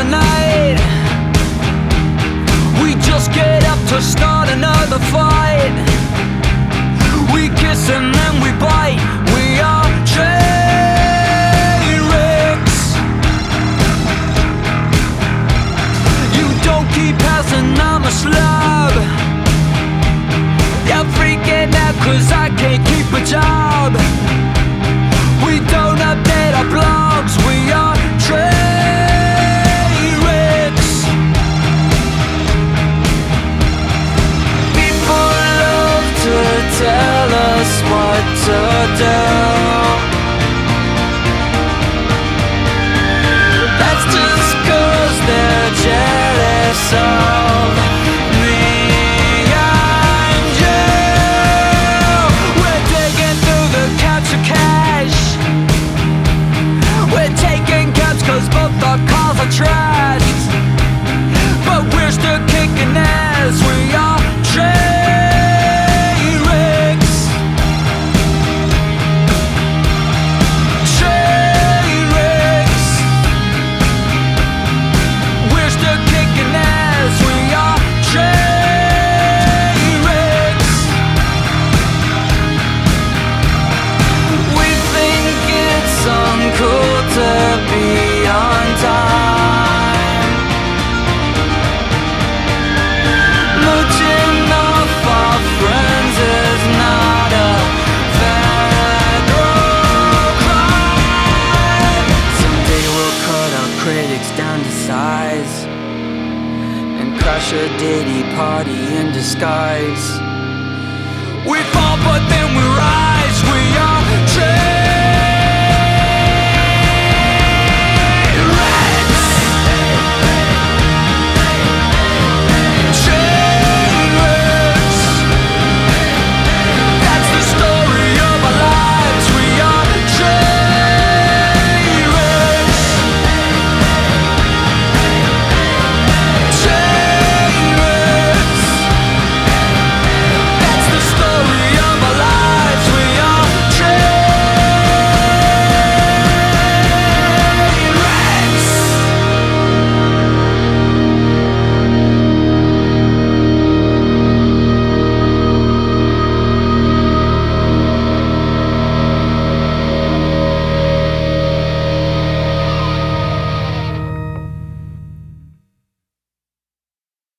night. We just get up to start another fight. We kiss and then we bite. We are train wrecks. You don't keep passing, I'm a slub. You're freaking out cause I can't keep a job. We don't update our blogs. We are train wrecks. People love to tell us what to do. That's just cause they're jealous of me and you. We're digging through the couch of cash. We're taking cabs cause both our cars are trashed. But we're still kicking ass. We are train wrecks. Train wrecks. We're still kicking ass. We are train wrecks. We think it's uncool to be on time. Mooching off our friends is not a federal crime. Someday we'll cut our critics down to size and crash a Diddy party in disguise. We fall but then we rise. We are